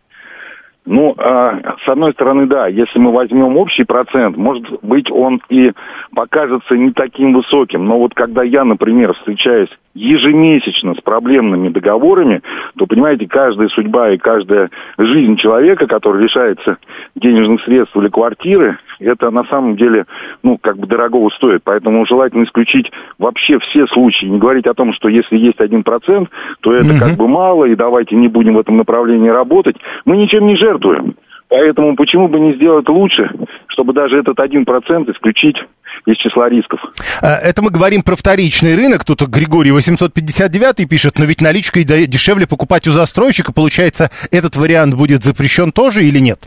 Ну, э, с одной стороны, да, если мы возьмем общий процент, может быть, он и покажется не таким высоким. Но вот когда я, например, встречаюсь ежемесячно с проблемными договорами, то, понимаете, каждая судьба и каждая жизнь человека, который лишается денежных средств или квартиры, это на самом деле, ну, как бы дорогого стоит. Поэтому желательно исключить вообще все случаи. Не говорить о том, что если есть один процент, то это mm-hmm. как бы мало, и давайте не будем в этом направлении работать. Мы ничем не жертвуем. Поэтому почему бы не сделать лучше, чтобы даже этот один процент исключить из числа рисков. Это мы говорим про вторичный рынок. Тут Григорий восемьсот пятьдесят девять пишет, но ведь наличкой дешевле покупать у застройщика. Получается, этот вариант будет запрещен тоже или нет?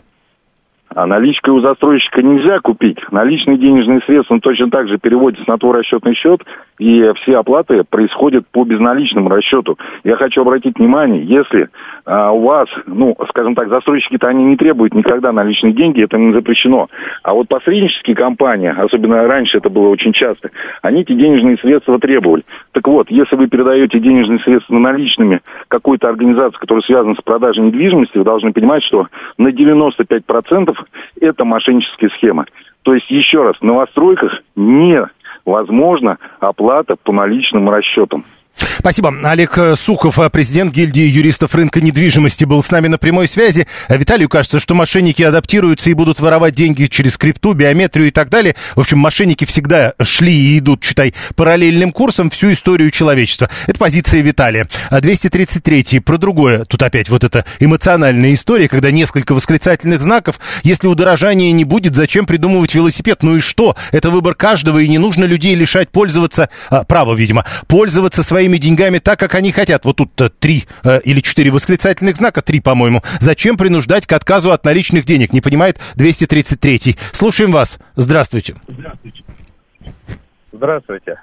А наличкой у застройщика нельзя купить. Наличные денежные средства точно так же переводятся на твой расчетный счет, и все оплаты происходят по безналичному расчету. Я хочу обратить внимание, если а, у вас, ну, скажем так, застройщики-то они не требуют никогда наличные деньги, это не запрещено. А вот посреднические компании, особенно раньше это было очень часто, они эти денежные средства требовали. Так вот, если вы передаете денежные средства наличными какой-то организации, которая связана с продажей недвижимости, вы должны понимать, что на девяносто пять процентов это мошенническая схема. То есть, еще раз, в новостройках невозможна оплата по наличным расчетам. Спасибо. Олег Сухов, президент гильдии юристов рынка недвижимости, был с нами на прямой связи. Виталию кажется, что мошенники адаптируются и будут воровать деньги через крипту, биометрию и так далее. В общем, мошенники всегда шли и идут, читай, параллельным курсом всю историю человечества. Это позиция Виталия. двести тридцать три про другое. Тут опять вот эта эмоциональная история, когда несколько восклицательных знаков. Если удорожания не будет, зачем придумывать велосипед? Ну и что? Это выбор каждого, и не нужно людей лишать пользоваться, а, право, видимо, пользоваться своими деньгами так, как они хотят. Вот тут три э, или четыре восклицательных знака, три, по-моему. Зачем принуждать к отказу от наличных денег? Не понимает двести тридцать три. Слушаем вас. Здравствуйте. Здравствуйте. Здравствуйте.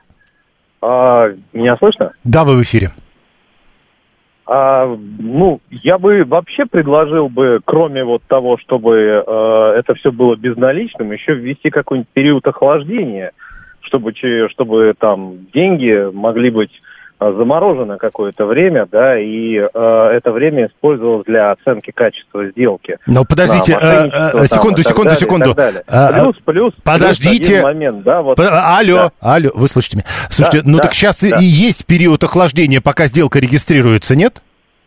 А, меня слышно? Да, вы в эфире. А, ну, я бы вообще предложил бы, кроме вот того, чтобы э, это все было безналичным, еще ввести какой-нибудь период охлаждения, чтобы, чтобы там деньги могли быть заморожено какое-то время, да, и э, это время использовалось для оценки качества сделки. Но подождите, э, э, секунду, секунду, далее, секунду. Плюс, плюс, подождите. Плюс момент, да, вот. Алло, да. алло, вы слышите меня? Слушайте, да, ну да, так сейчас да. и есть период охлаждения, пока сделка регистрируется, нет?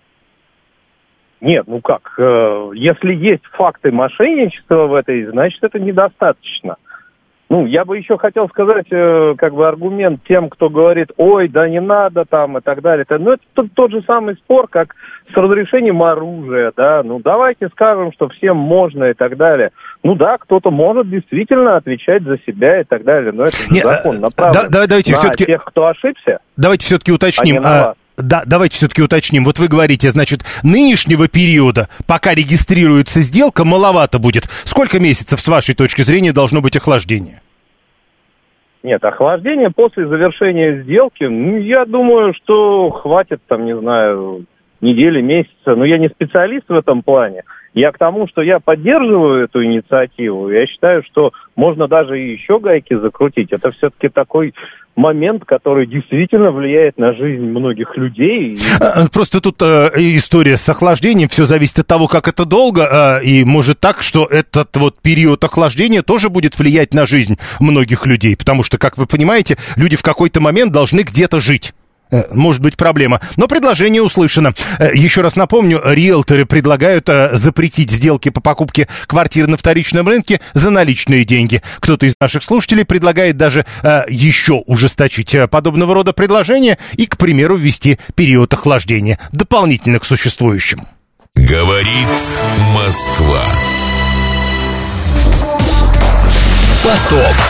Нет, ну как, э, если есть факты мошенничества в этой, значит, это недостаточно. Ну, я бы еще хотел сказать, э, как бы, аргумент тем, кто говорит, ой, да не надо там и так далее. Ну, это тот, тот же самый спор, как с разрешением оружия, да. Ну, давайте скажем, что всем можно и так далее. Ну да, кто-то может действительно отвечать за себя и так далее, но это же Нет, закон направлен да, давайте на все-таки... тех, кто ошибся. Давайте все-таки уточним. А Да, давайте все-таки уточним. Вот вы говорите, значит, нынешнего периода, пока регистрируется сделка, маловато будет. Сколько месяцев, с вашей точки зрения, должно быть охлаждение? Нет, охлаждение после завершения сделки, ну, я думаю, что хватит, там, не знаю, недели, месяца. Но я не специалист в этом плане. Я к тому, что я поддерживаю эту инициативу. Я считаю, что можно даже и еще гайки закрутить. Это все-таки такой момент, который действительно влияет на жизнь многих людей. Просто тут э, история с охлаждением, все зависит от того, как это долго, э, и может так, что этот вот период охлаждения тоже будет влиять на жизнь многих людей, потому что, как вы понимаете, люди в какой-то момент должны где-то жить. Может быть проблема. Но предложение услышано. Еще раз напомню, риэлторы предлагают запретить сделки по покупке квартир на вторичном рынке за наличные деньги. Кто-то из наших слушателей предлагает даже еще ужесточить подобного рода предложения и, к примеру, ввести период охлаждения, дополнительно к существующим. Говорит Москва. Поток.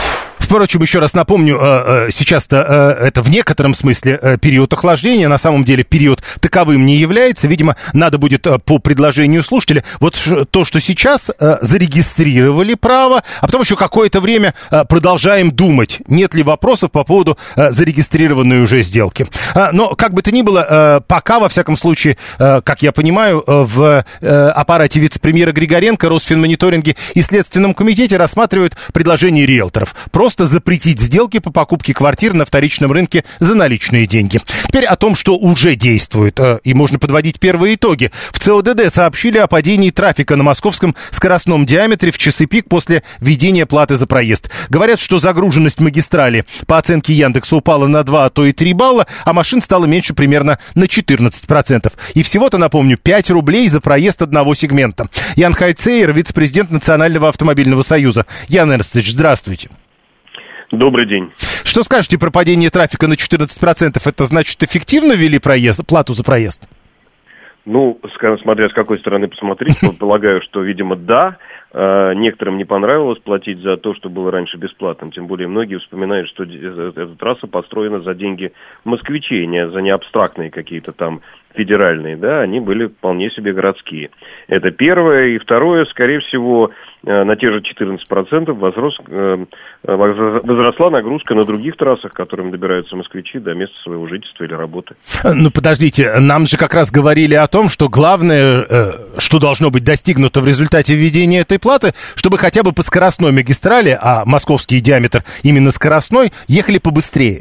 Впрочем, еще раз напомню, сейчас-то это в некотором смысле период охлаждения, на самом деле период таковым не является. Видимо, надо будет по предложению слушателя вот то, что сейчас зарегистрировали право, а потом еще какое-то время продолжаем думать, нет ли вопросов по поводу зарегистрированной уже сделки. Но, как бы то ни было, пока, во всяком случае, как я понимаю, в аппарате вице-премьера Григоренко, Росфинмониторинге и Следственном комитете рассматривают предложение риэлторов. Просто запретить сделки по покупке квартир на вторичном рынке за наличные деньги. Теперь о том, что уже действует, и можно подводить первые итоги. В ЦОДД сообщили о падении трафика на московском скоростном диаметре в часы пик после введения платы за проезд. Говорят, что загруженность магистрали по оценке Яндекса упала на два, а то и три балла, а машин стало меньше примерно на четырнадцать процентов. И всего-то, напомню, пять рублей за проезд одного сегмента. Ян Хайцейер, вице-президент Национального автомобильного союза. Ян Эрнстович, здравствуйте. Добрый день. Что скажете про падение трафика на четырнадцать процентов? Это значит, эффективно ввели проезд, плату за проезд? Ну, смотря с какой стороны посмотреть, полагаю, что, видимо, да. Некоторым не понравилось платить за то, что было раньше бесплатным. Тем более многие вспоминают, что эта трасса построена за деньги москвичей, не за неабстрактные какие-то там федеральные, да, они были вполне себе городские. Это первое. И второе, скорее всего, на те же четырнадцать процентов возрос, возросла нагрузка на других трассах, которым добираются москвичи до места своего жительства или работы. Ну, подождите, нам же как раз говорили о том, что главное, что должно быть достигнуто в результате введения этой платы, чтобы хотя бы по скоростной магистрали, а московский диаметр именно скоростной, ехали побыстрее.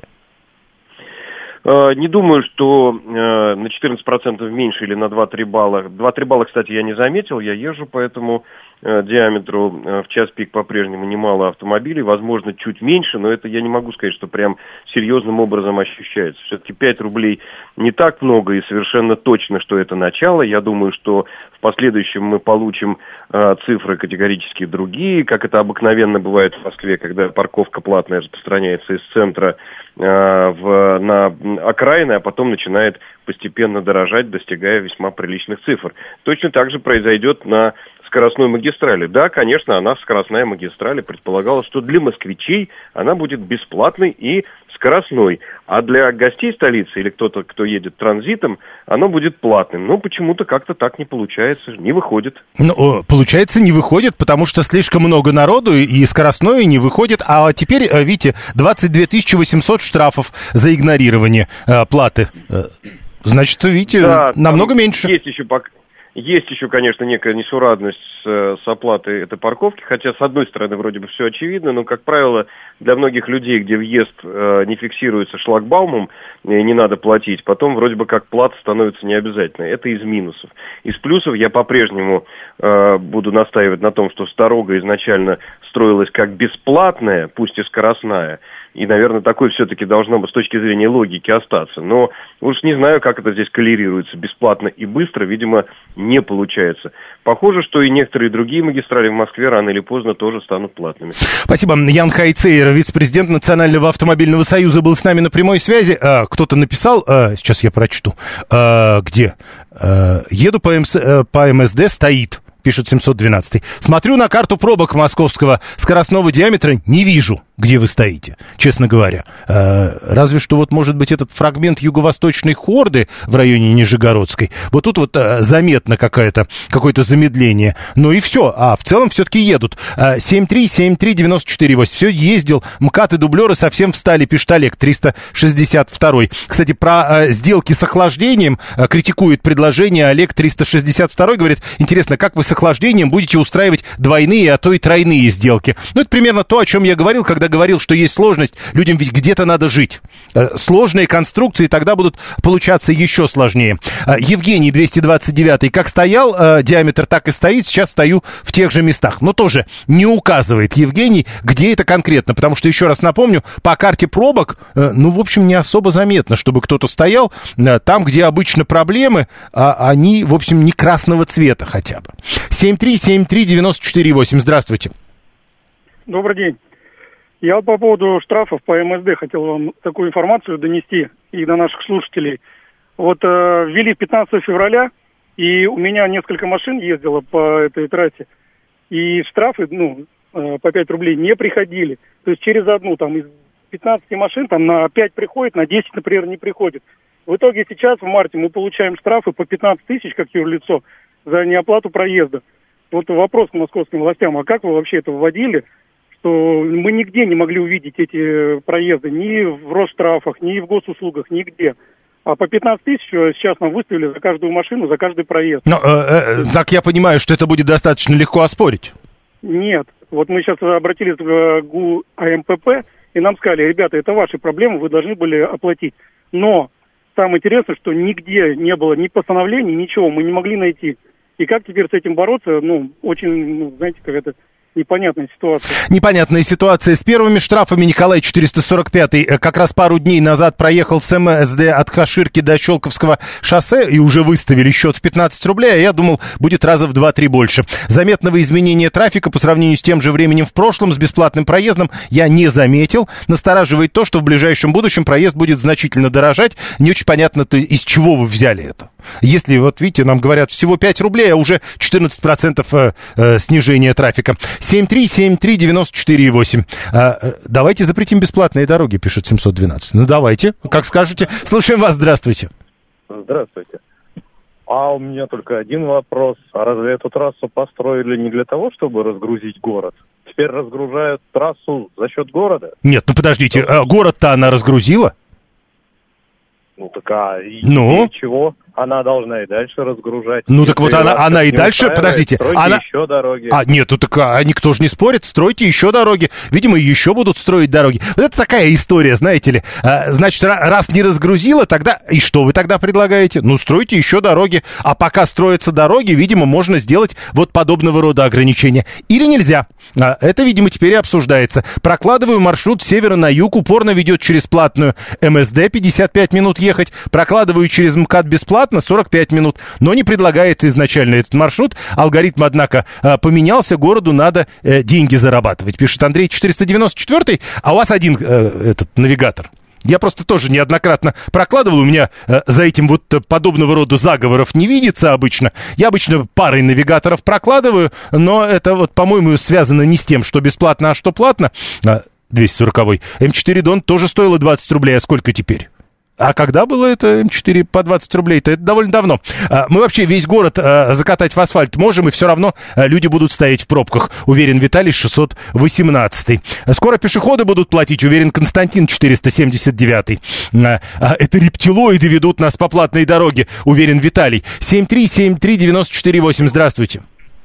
Не думаю, что э, на четырнадцать процентов меньше или на два-три балла. два-три балла, кстати, я не заметил, я езжу по этому э, диаметру. Э, в час пик по-прежнему немало автомобилей, возможно, чуть меньше, но это я не могу сказать, что прям серьезным образом ощущается. Все-таки пять рублей не так много, и совершенно точно, что это начало. Я думаю, что в последующем мы получим э, цифры категорически другие, как это обыкновенно бывает в Москве, когда парковка платная распространяется из центра В, на окраины, а потом начинает постепенно дорожать, достигая весьма приличных цифр. Точно так же произойдет на скоростной магистрали. Да, конечно, она, скоростная магистраль, предполагалось, что для москвичей она будет бесплатной и скоростной, а для гостей столицы или кто-то, кто едет транзитом, оно будет платным. Но почему-то как-то так не получается, не выходит. Ну, получается, не выходит, потому что слишком много народу, и скоростное не выходит. А теперь, видите, двадцать две тысячи восемьсот штрафов за игнорирование э, платы. Значит, видите, да, намного меньше. Есть еще пока... Есть еще, конечно, некая несуразность с, с оплатой этой парковки, хотя, с одной стороны, вроде бы все очевидно, но, как правило, для многих людей, где въезд э, не фиксируется шлагбаумом, и не надо платить, потом вроде бы как плата становится необязательной. Это из минусов. Из плюсов я по-прежнему э, буду настаивать на том, что Старога изначально строилась как бесплатная, пусть и скоростная, и, наверное, такой все-таки должно бы с точки зрения логики остаться. Но уж не знаю, как это здесь коррелируется. Бесплатно и быстро, видимо, не получается. Похоже, что и некоторые другие магистрали в Москве рано или поздно тоже станут платными. Спасибо. Ян Хайцейер, вице-президент Национального автомобильного союза, был с нами на прямой связи. А, кто-то написал, а, сейчас я прочту, а, где? А, еду по, МС, по МСД, стоит. Пишет семьсот двенадцать. Смотрю на карту пробок московского скоростного диаметра, не вижу, где вы стоите, честно говоря. Э, разве что вот, может быть, этот фрагмент юго-восточной хорды в районе Нижегородской. Вот тут вот э, заметно какое-то, какое-то замедление. Ну и все. А в целом все-таки едут. Э, семь три семь три девять четыре восемь. Все, ездил. МКАД и дублеры совсем встали, пишет Олег, триста шестьдесят два. Кстати, про э, сделки с охлаждением э, критикует предложение Олег триста шестьдесят два. Говорит, интересно, как вы с охлаждением будете устраивать двойные, а то и тройные сделки. Ну, это примерно то, о чем я говорил, когда говорил, что есть сложность. Людям ведь где-то надо жить. Сложные конструкции тогда будут получаться еще сложнее. Евгений, двести двадцать девять. Как стоял диаметр, так и стоит. Сейчас стою в тех же местах. Но тоже не указывает Евгений, где это конкретно. Потому что, еще раз напомню, по карте пробок, ну, в общем, не особо заметно, чтобы кто-то стоял там, где обычно проблемы, а они, в общем, не красного цвета хотя бы. семь три семь три девять четыре восемь. Здравствуйте. Добрый день. Я вот по поводу штрафов по МСД хотел вам такую информацию донести и до наших слушателей. Вот э, ввели пятнадцатого февраля, и у меня несколько машин ездило по этой трассе. И штрафы, ну, э, по пять рублей не приходили. То есть через одну там из пятнадцати машин там на пять приходит, на десять, например, не приходит. В итоге сейчас в марте мы получаем штрафы по пятнадцать тысяч как юрлицо за неоплату проезда. Вот вопрос к московским властям, а как вы вообще это вводили, что мы нигде не могли увидеть эти проезды, ни в Росштрафах, ни в госуслугах, нигде. А по пятнадцать тысяч сейчас нам выставили за каждую машину, за каждый проезд. Но, э, э, так я понимаю, что это будет достаточно легко оспорить. Нет. Вот мы сейчас обратились в ГУ АМПП, и нам сказали, ребята, это ваши проблемы, вы должны были оплатить. Но самое интересное, что нигде не было ни постановлений, ничего, мы не могли найти. И как теперь с этим бороться, ну, очень, ну, знаете, как это... Непонятная ситуация. Непонятная ситуация. С первыми штрафами Николай четыреста сорок пятый как раз пару дней назад проехал с МСД от Каширки до Щелковского шоссе и уже выставили счет в пятнадцать рублей, а я думал, будет раза в два-три больше. Заметного изменения трафика по сравнению с тем же временем в прошлом с бесплатным проездом я не заметил. Настораживает то, что в ближайшем будущем проезд будет значительно дорожать. Не очень понятно, то, из чего вы взяли это. Если, вот видите, нам говорят всего пять рублей, а уже четырнадцать процентов э, э, снижения трафика. семь три семь три девяносто четыре восемь. А, давайте запретим бесплатные дороги, пишет семьсот двенадцать. Ну, давайте, как скажете. Слушаем вас, здравствуйте. Здравствуйте. А у меня только один вопрос. А разве эту трассу построили не для того, чтобы разгрузить город? Теперь разгружают трассу за счет города? Нет, ну подождите, а город-то она разгрузила? Ну, так а и, ну? и чего? Она должна и дальше разгружать. Ну, так вот она, она и дальше, подождите. Стройте она... еще дороги. А, нет, ну так а, никто же не спорит, стройте еще дороги. Видимо, еще будут строить дороги. Вот это такая история, знаете ли. А, значит, раз не разгрузила, тогда... И что вы тогда предлагаете? Ну, стройте еще дороги. А пока строятся дороги, видимо, можно сделать вот подобного рода ограничения. Или нельзя. А, это, видимо, теперь и обсуждается. Прокладываю маршрут с севера на юг, упорно ведет через платную МСД, пятьдесят пять минут ехать. Прокладываю через МКАД бесплатно, сорок пять минут, но не предлагает изначально этот маршрут. Алгоритм, однако, поменялся, городу надо э, деньги зарабатывать, пишет Андрей четыреста девяносто четыре, а у вас один э, этот навигатор. Я просто тоже неоднократно прокладывал, у меня э, за этим вот подобного рода заговоров не видится обычно. Я обычно парой навигаторов прокладываю, но это вот, по-моему, связано не с тем, что бесплатно, а что платно. двести сороковой эм четыре Дон тоже стоило двадцать рублей, а сколько теперь? А когда было это эм четыре по двадцать рублей-то? Это довольно давно. Мы вообще весь город закатать в асфальт можем, и все равно люди будут стоять в пробках, уверен Виталий шестьсот восемнадцатый. Скоро пешеходы будут платить, уверен Константин четыреста семьдесят девятый. Это рептилоиды ведут нас по платной дороге, уверен Виталий. семь три семь три девяносто четыре восемь. Здравствуйте.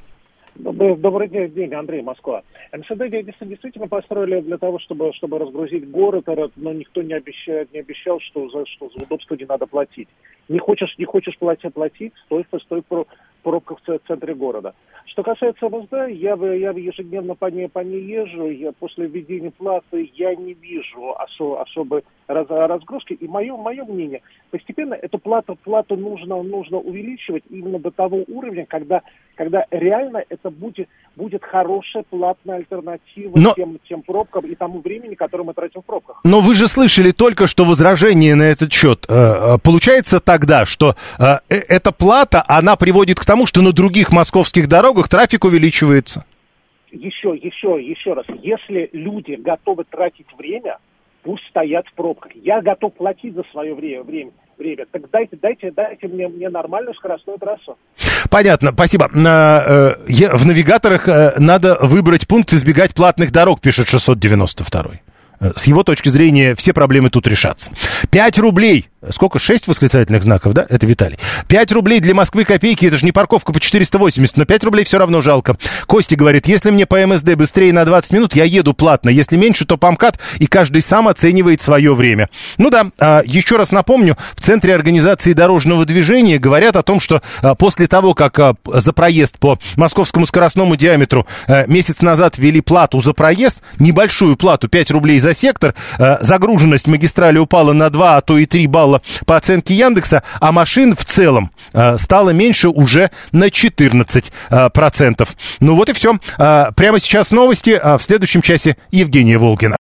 Добрый, добрый день, Андрей, Москва. МСД действительно построили для того, чтобы, чтобы разгрузить город, но никто не обещал, не обещал, что за, что за удобство не надо платить. Не хочешь, не хочешь платить, платить, стой, стой в пробках в центре города. Что касается МСД, я, я ежедневно по ней, по ней езжу, я после введения платы я не вижу осо, особой раз, разгрузки. И мое, мое мнение, постепенно эту плату, плату нужно, нужно увеличивать именно до того уровня, когда, когда реально это будет, будет хорошая платная альтернатива Но... тем, тем пробкам и тому времени, которое мы тратим в пробках. Но вы же слышали только что возражение на этот счет. Получается тогда, что эта плата, она приводит к тому, что на других московских дорогах трафик увеличивается? Еще, еще, еще раз. Если люди готовы тратить время, пусть стоят в пробках. Я готов платить за свое время. время. время. Так дайте, дайте, дайте мне, мне нормальную скоростную трассу. Понятно, спасибо. В навигаторах надо выбрать пункт «Избегать платных дорог», пишет шестьсот девяносто второй. С его точки зрения все проблемы тут решатся. пять рублей. Сколько? шесть восклицательных знаков, да? Это Виталий. пять рублей для Москвы копейки. Это же не парковка по четыреста восемьдесят, но пять рублей все равно жалко. Костя говорит, если мне по МСД быстрее на двадцать минут, я еду платно. Если меньше, то по МКАД, и каждый сам оценивает свое время. Ну да, еще раз напомню, в Центре организации дорожного движения говорят о том, что после того, как за проезд по московскому скоростному диаметру месяц назад ввели плату за проезд, небольшую плату, пять рублей за сектор, загруженность магистрали упала на два, а то и три балла по оценке Яндекса, а машин в целом э, стало меньше уже на четырнадцать процентов. Ну вот и все. Э, прямо сейчас новости, а в следующем часе Евгения Волгина.